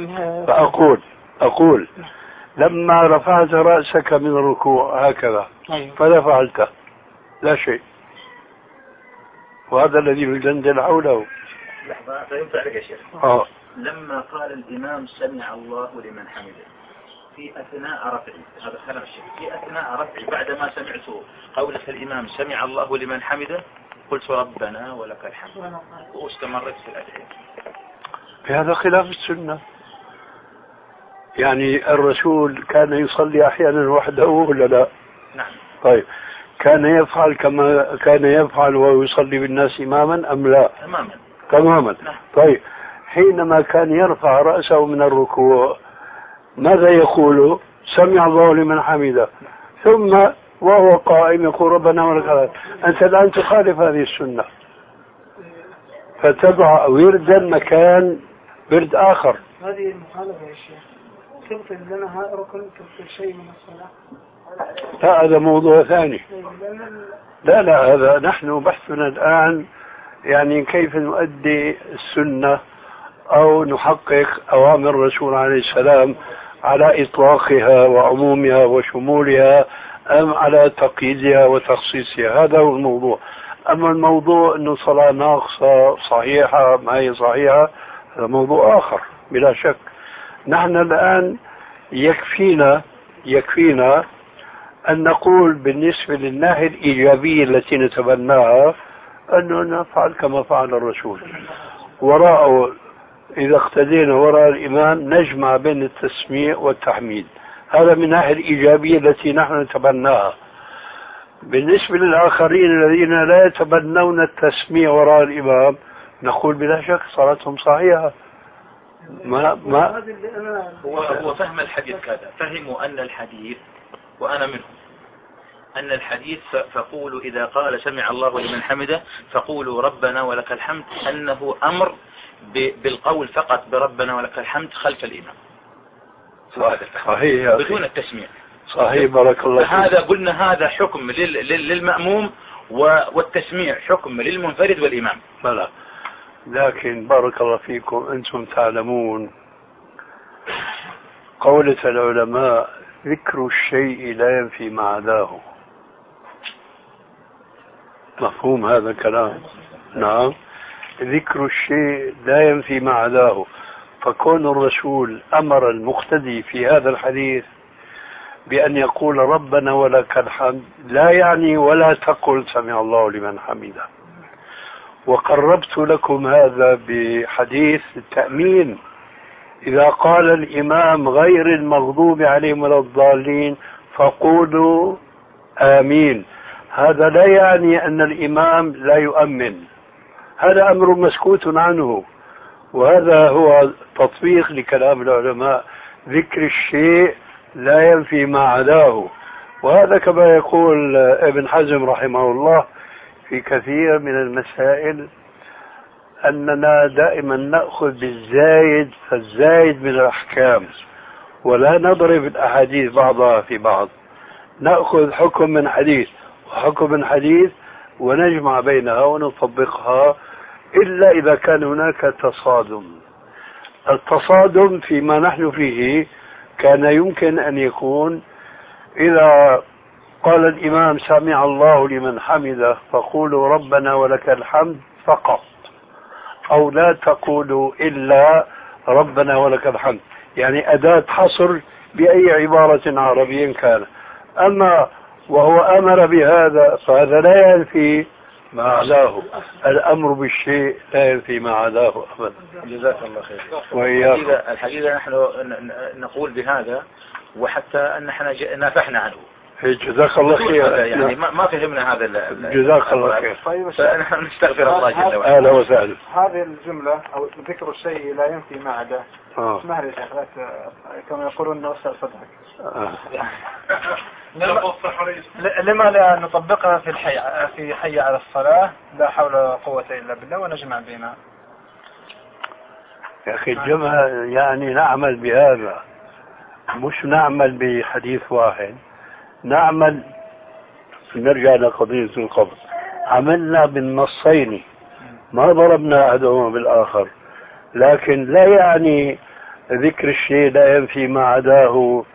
فأقول لما رفعت رأسك من الركوع هكذا فلا فعلت لا شيء، وهذا الذي يجندل حوله. لحظة فهمت عليك يا شيخ. لما قال الإمام سمع الله لمن حمده في أثناء رفعي، هذا كلام الشيخ، في أثناء رفعي بعدما سمعت قولة الإمام سمع الله لمن حمده قلت ربنا ولك الحمد واستمرت في الأدعية. في هذا خلاف السنة. يعني الرسول كان يصلي أحيانا وحده ولا لا؟ نعم. طيب كان يفعل كما كان يفعل ويصلي بالناس إماما أم لا؟ تماما. نعم. طيب حينما كان يرفع رأسه من الركوع ماذا يقول؟ سمع الله لمن حمده، ثم وهو قائم يقول ربنا ولك الحمد. أنت الآن تخالف هذه السنة، فتضع وردا مكان ورد آخر. هذه المخالفة يا شيخ تبطل لنا ركن، تبطل شيء من الصلاة. لا هذا موضوع ثاني. لا هذا نحن بحثنا الآن يعني كيف نؤدي السنة أو نحقق أوامر الرسول عليه السلام على إطلاقها وعمومها وشمولها أم على تقييدها وتخصيصها. هذا هو الموضوع. أما الموضوع أنه صلاة ناقصة صحيحة ما هي صحيحة هذا موضوع آخر بلا شك. نحن الآن يكفينا أن نقول بالنسبة للناحية الإيجابية التي نتبناها أنه نفعل كما فعل الرسول. وراءه إذا اقتدينا وراء الإمام نجمع بين التسميع والتحميد، هذا من الناحية الإيجابية التي نحن نتبناها. بالنسبة للآخرين الذين لا يتبنون التسميع وراء الإمام نقول بلا شك صلاتهم صحيحة. هو فهم الحديث كذا، فهموا أن الحديث، وأنا منهم، أن الحديث فقولوا إذا قال سمع الله لمن حمده فقولوا ربنا ولك الحمد، أنه أمر بالقول فقط بربنا ولك الحمد خلف الإمام. صحيح بدون التسميع. صحيح بارك الله فيك. هذا قلنا هذا حكم للمأموم، والتسميع حكم للمنفرد والإمام. بلى. لكن بارك الله فيكم أنتم تعلمون قولة العلماء ذكر الشيء لا ينفي ما عداه. مفهوم هذا الكلام؟ نعم، ذكر الشيء لا ينفي ما عداه. فكون الرسول أمر المقتدي في هذا الحديث بأن يقول ربنا ولك الحمد لا يعني ولا تقل سمع الله لمن حمده. وقربت لكم هذا بحديث التأمين، إذا قال الإمام غير المغضوب عليهم ولا الضالين فقولوا آمين. هذا لا يعني أن الإمام لا يؤمن، هذا أمر مسكوت عنه، وهذا هو تطبيق لكلام العلماء ذكر الشيء لا ينفي ما عداه. وهذا كما يقول ابن حزم رحمه الله في كثير من المسائل أننا دائما نأخذ بالزايد فالزايد من الأحكام، ولا نضرب الأحاديث بعضها في بعض، نأخذ حكم من حديث وحكم من حديث ونجمع بينها ونطبقها، إلا إذا كان هناك تصادم. التصادم فيما نحن فيه كان يمكن أن يكون إذا قال الإمام سمع الله لمن حمده فقولوا ربنا ولك الحمد فقط، أو لا تقولوا إلا ربنا ولك الحمد، يعني أداة حصر بأي عبارة عربية كان. أما وهو أمر بهذا فهذا لا ينفي ما عداه، الأمر بالشيء لا ينفي ما عداه أبدا. جزاك الله خير. الحقيقة نحن نقول بهذا، وحتى أن نحن نافحنا عنه. جزاك الله خير. يعني ما فهمنا هذا. جزاك الله خير. فنحن نستغفر الله جل وعلا. أهلا وسهلا. هذه الجملة أو ذكر الشيء لا ينفي ما عداه، اسمح لي يا شيخ، كما يقولون نوسع صدرك. لما لا نطبقها في حي على الصلاة لا حول ولا قوة إلا بالله ونجمع بينها؟ يا أخي الجمع يعني نعمل بهذا، مش نعمل بحديث واحد، نعمل نرجع لقضية القبر، عملنا بالنصين ما ضربنا أحدهما بالآخر. لكن لا يعني ذكر الشيء لا ينفي ما عداه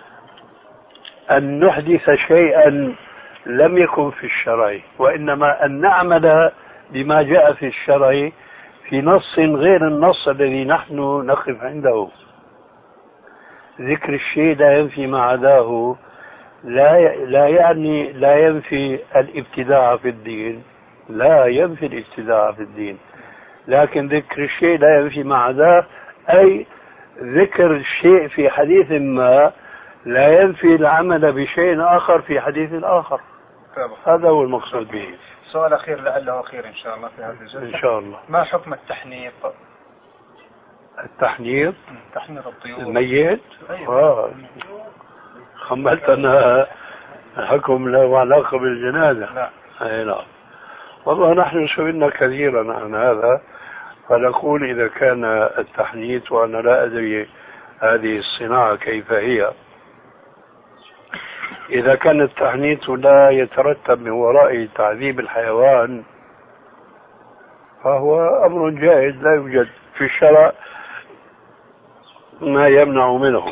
أن نحدث شيئا لم يكن في الشرع، وإنما أن نعمل بما جاء في الشرع في نص غير النص الذي نحن نقف عنده. ذكر الشيء لا ينفي ما عداه لا يعني لا ينفي الابتداع في الدين، لا ينفي الابتداع في الدين، لكن ذكر الشيء لا ينفي ما عداه أي ذكر الشيء في حديث ما لا ينفي العمل بشيء آخر في حديث آخر. هذا هو المقصود به. سؤال أخير لعله أخير إن شاء الله في هذه الجلسة. إن شاء الله. ما حكم التحنيط؟ التحنيط؟ تحنيط الطيور الميت؟ أيوة. خملت أنها حكم له علاقة بالجنازة. لا. أي لا. والله نحن سئلنا كثيرا عن هذا، فنقول إذا كان التحنيط، وأنا لا أدري هذه الصناعة كيف هي، إذا كان التحنيط لا يترتب من وراء تعذيب الحيوان فهو أمر جائز، لا يوجد في الشرع ما يمنع منه.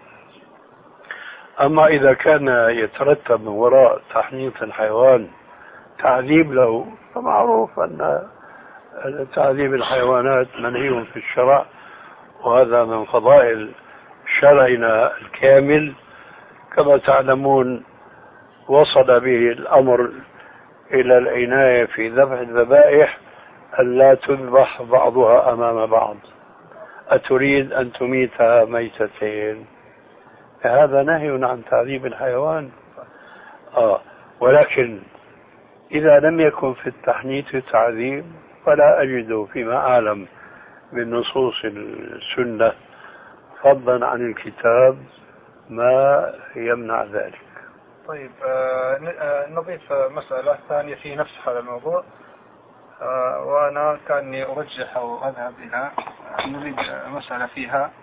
أما إذا كان يترتب من وراء تحنيط الحيوان تعذيب له، فمعروف أن تعذيب الحيوانات منهي في الشرع، وهذا من فضائل شرعنا الكامل. كما تعلمون وصل به الأمر إلى العناية في ذبح الذبائح ألا تذبح بعضها أمام بعض. أتريد أن تميتها ميتتين؟ هذا نهي عن تعذيب الحيوان. ولكن إذا لم يكن في التحنيط تعذيب فلا أجد فيما أعلم من نصوص السنة فضلا عن الكتاب ما يمنع ذلك. طيب نضيف مسألة ثانية في نفس هذا الموضوع، وأنا كأني أرجح أو أذهب إلى نريد مسألة فيها.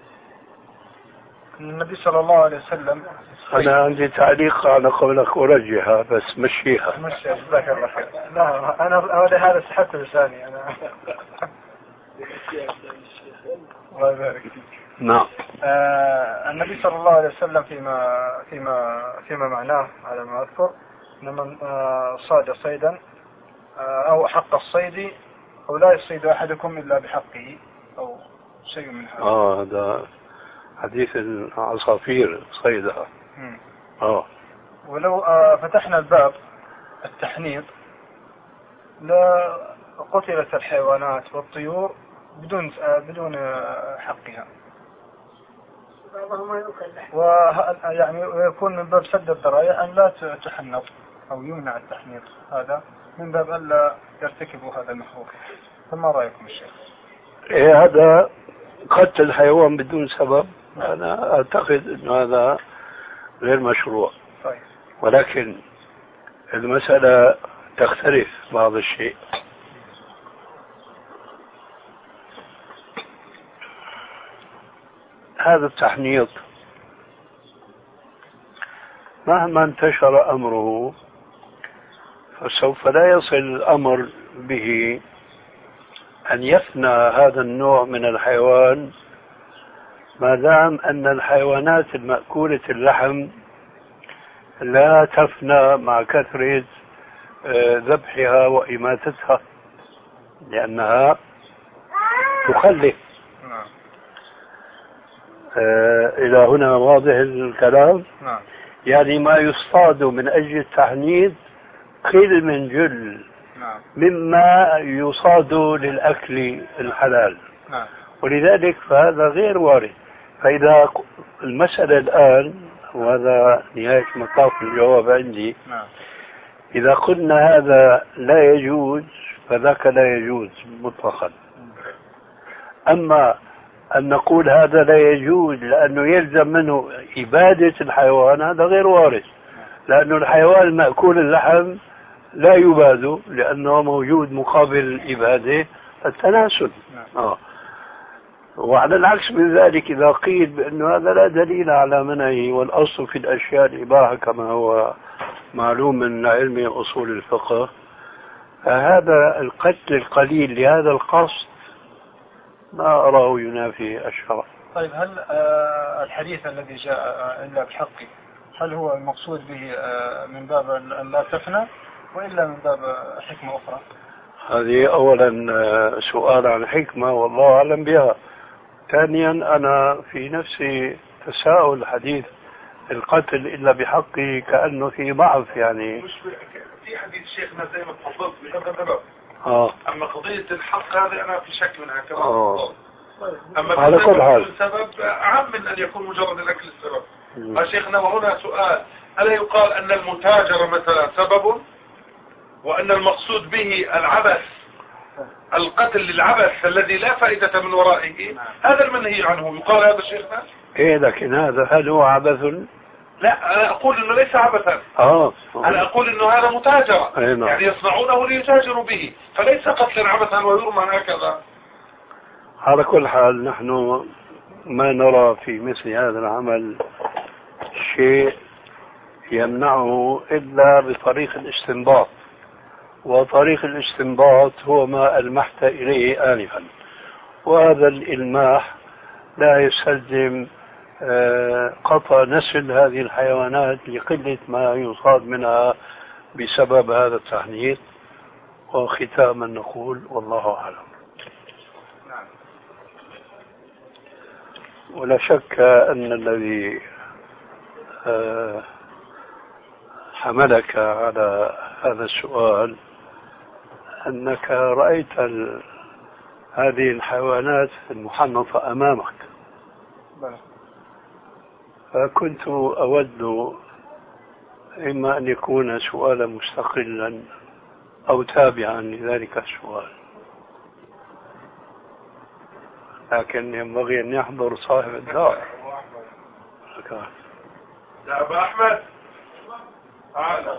النبي صلى الله عليه وسلم أنا عندي تعليق على قولك أرجحها بس مشيها. مشي جزاك الله خير. لا أنا هذا سحبت لساني أنا. الله يبارك فيك. نعم. النبي صلى الله عليه وسلم فيما معناه على ما أذكر أن من صاد صيدا أو حق الصيد أو لا يصيد أحدكم إلا بحقه أو شيء من هذا. هذا حديث العصافير صيدها. ولو فتحنا الباب التحنيط لقتلت الحيوانات والطيور بدون حقها، ويعني ويكون من باب سد الذرائع أن لا تحنط أو يمنع التحنيط، هذا من باب أن لا يرتكبوا هذا المحظور. فما رأيكم الشيخ؟ هذا قتل الحيوان بدون سبب أنا أعتقد أن هذا غير مشروع. طيب. ولكن المسألة تختلف بعض الشيء. هذا التحنيط مهما انتشر أمره فسوف لا يصل الأمر به أن يفنى هذا النوع من الحيوان ما دام أن الحيوانات المأكولة اللحم لا تفنى مع كثرة ذبحها وإماتتها لأنها تخلف. إلى هنا واضح الكلام؟ نعم. يعني ما يصطاد من أجل التحنيط قل من جل مما يصاد للأكل الحلال. نعم. ولذلك فهذا غير وارد. فإذا المسألة الآن وهذا نهاية مطاف الجواب عندي، إذا قلنا هذا لا يجوز فذاك لا يجوز مطلقا. أما أن نقول هذا لا يجوز لأنه يلزم منه إبادة الحيوان هذا غير وارد، لأنه الحيوان المأكول اللحم لا يباد لأنه موجود مقابل الإبادة التناسل. وعلى العكس من ذلك إذا قيل بأن هذا لا دليل على منعه والأصل في الأشياء الإباحة كما هو معلوم من علم أصول الفقه، فهذا القتل القليل لهذا القصد ما أراه ينافي الشرع. طيب هل الحديث الذي جاء إلا بحقه هل هو المقصود به من باب أن لا تفنى وإلا من باب حكمة أخرى؟ هذه أولا سؤال عن حكمة والله أعلم بها. ثانيا أنا في نفسي تساؤل حديث القتل إلا بحقه كأنه في ضعف يعني. مش في حديث شيخنا زي ما تفضلت بهذا. أما قضية الحق هذه أنا في شك منها كمان. أما على كل حال السبب أعم من أن يكون مجرد الأكل السبب. شيخنا وهنا سؤال، ألا يقال أن المتاجرة مثلا سبب وأن المقصود به العبث، القتل للعبث الذي لا فائدة من ورائه، هذا المنهي عنه، يقال هذا شيخنا؟ إيه لكن هذا هل هو عبث؟ لا أنا أقول إنه ليس عبثا. أنا أقول إنه هذا متاجرة، يعني يصنعونه ليتاجروا به، فليس قتلا عبثا ويرمى هكذا. على كل حال نحن ما نرى في مثل هذا العمل شيء يمنعه إلا بطريق الاستنباط، وطريق الاستنباط هو ما ألمحت إليه آنفا، وهذا الإلماح لا يستلزم قطع نسل هذه الحيوانات لقلة ما يصاد منها بسبب هذا التحنيط. وختاما نقول والله أعلم. ولا شك أن الذي حملك على هذا السؤال أنك رأيت هذه الحيوانات المحنطة أمامك، فكنت أود إما أن يكون سؤالا مستقلا أو تابعا لذلك السؤال، لكن ينبغي أن يحضر صاحب الدار. يا أبا أحمد تعال.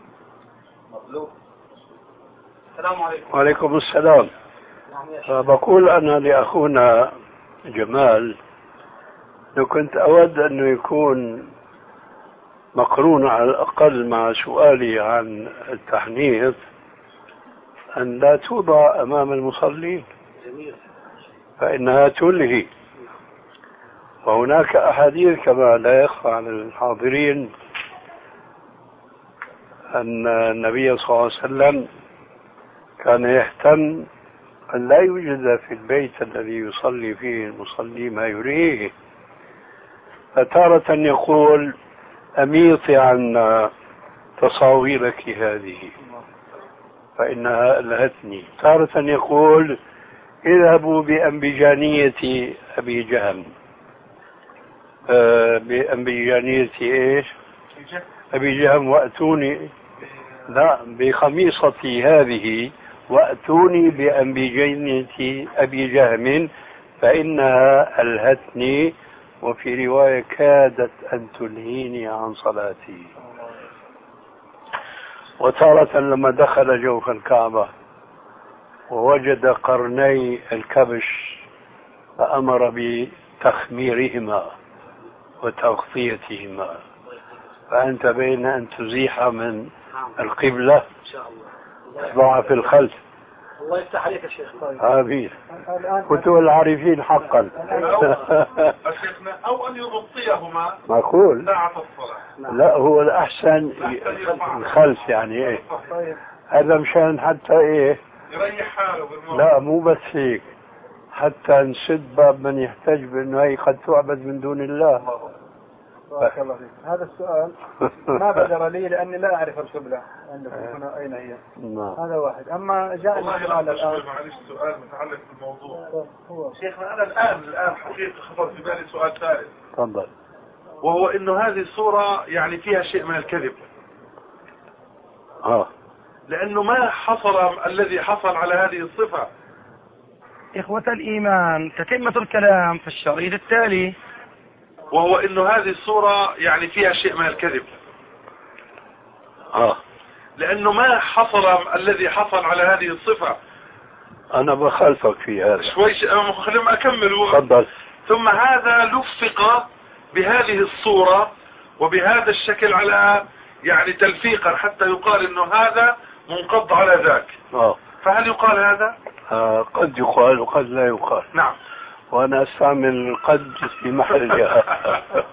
السلام عليكم. وعليكم السلام. بقول أنا لأخونا جمال لو كنت أود أنه يكون مقرون على الأقل مع سؤالي عن التحنيط أن لا توضع أمام المصلين فإنها تلهي. وهناك أحاديث كما لا يخفى على الحاضرين أن النبي صلى الله عليه وسلم كان يهتم أن لا يوجد في البيت الذي يصلي فيه المصلي ما يريه، فتارة يقول أميطي عنا تصاويرك هذه فإنها ألهتني، تارة يقول اذهبوا بأنبجانية أبي جهم، بأنبجانية إيش؟ أبي جهم وأتوني، لا، بخميصتي هذه وأتوني بأنبجانية أبي جهم فإنها ألهتني، وفي رواية كادت أن تلهيني عن صلاتي. وتارة لما دخل جوف الكعبة ووجد قرني الكبش فأمر بتخميرهما وتغطيتهما، فأنت بين أن تزيح من القبلة ضع في الخلف. الله يفتح عليك يا شيخ. آمين. كتب العارفين حقا. شيخنا أو أن يغطيهما معقول. ساعة الصلاة. لا، هو الأحسن الخلف يعني إيه، هذا مشان حتى إيه يريح حاله. لا مو بس هيك، حتى نسد باب من يحتج بأنه هي قد تعبد من دون الله. بارك الله فيك. هذا السؤال ما بدر لي لأني لا أعرف القبلة عندكم هنا أين هي. هذا واحد. أما جاء السؤال الآن، معلش سؤال متعلق بالموضوع. شيخنا أنا الآن حقيقة خطر في بالي سؤال ثالث. تفضل. وهو إنه هذه الصورة يعني فيها شيء من الكذب. لأنه ما حصل الذي حصل على هذه الصفة. إخوة الإيمان، تتمة الكلام في الشريط التالي. وهو إنه هذه الصورة يعني فيها شيء من الكذب. لأنه ما حصل الذي حصل على هذه الصفة. أنا بخالفك في هذا. خليني أكمل. تفضل. ثم هذا لفق بهذه الصورة وبهذا الشكل على يعني تلفيقا حتى يقال إنه هذا منقض على ذاك. فهل يقال هذا؟ قد يقال وقد لا يقال. نعم. وأنا أستعمل قد في محلها.